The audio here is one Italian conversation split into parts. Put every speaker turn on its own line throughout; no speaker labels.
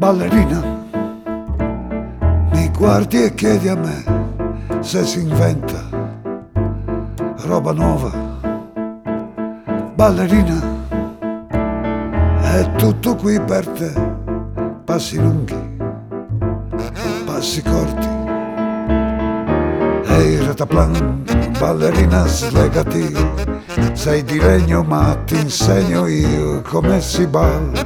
Ballerina, mi guardi e chiedi a me se si inventa roba nuova. Ballerina, è tutto qui per te, passi lunghi, passi corti. Ehi Rataplan, ballerina slegati, sei di legno ma ti insegno io come si balla.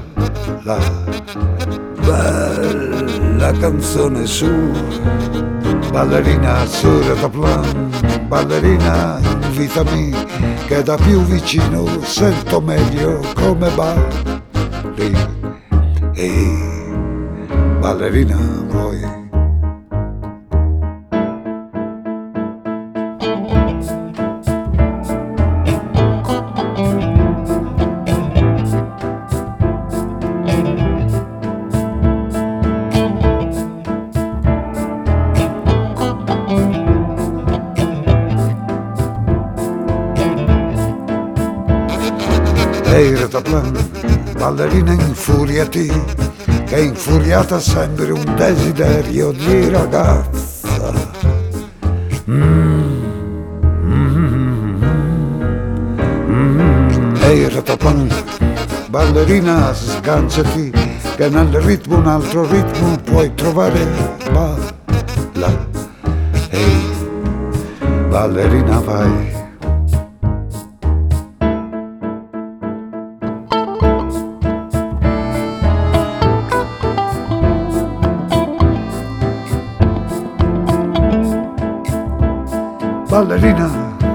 Bella canzone su, ballerina su Rataplan, ballerina invitami che da più vicino sento meglio come balli. Ehi, ballerina vuoi? Ehi Rataplan, ballerina infuriati, che infuriata sembri un desiderio di ragazza. Ehi Rataplan, ballerina sganciati, che nel ritmo un altro ritmo puoi trovare. Balla, ehi, ballerina vai. Ballerina,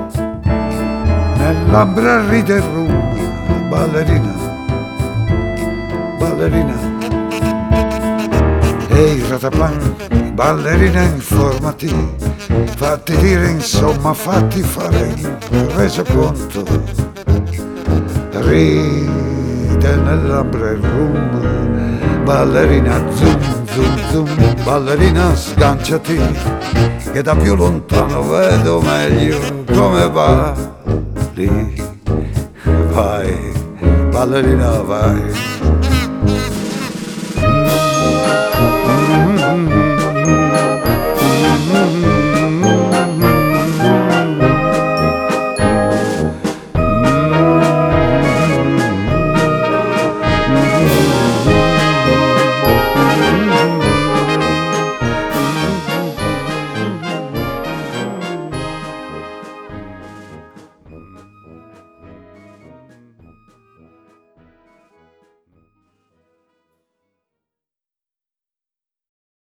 nell'ambra ride il rum, ballerina, ballerina. Ehi Rataplan, ballerina informati, fatti dire insomma, fatti fare un resoconto. Ride nell'ambra il rum, ballerina zoom zoom zoom, ballerina sganciati, che da più lontano vedo meglio come balli. Vai, ballerina vai.